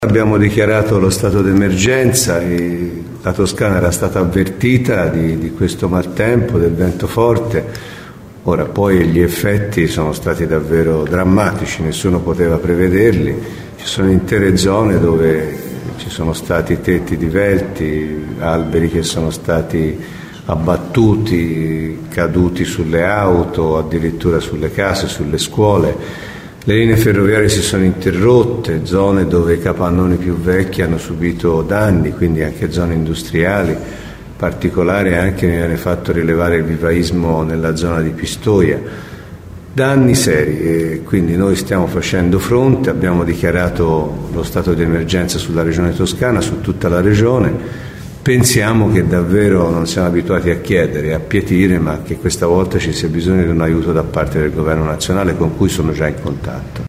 Abbiamo dichiarato lo stato d'emergenza e la Toscana era stata avvertita di questo maltempo, del vento forte. Ora poi gli effetti sono stati davvero drammatici, nessuno poteva prevederli. Ci sono intere zone dove ci sono stati tetti divelti, alberi che sono stati abbattuti, caduti sulle auto, addirittura sulle case, sulle scuole. Le linee ferroviarie si sono interrotte, zone dove i capannoni più vecchi hanno subito danni, quindi anche zone industriali. In particolare anche mi viene fatto rilevare il vivaismo nella zona di Pistoia. Danni seri e quindi noi stiamo facendo fronte, abbiamo dichiarato lo stato di emergenza sulla regione Toscana, su tutta la regione. Pensiamo che davvero non siamo abituati a chiedere, a pietire, ma che questa volta ci sia bisogno di un aiuto da parte del governo nazionale con cui sono già in contatto.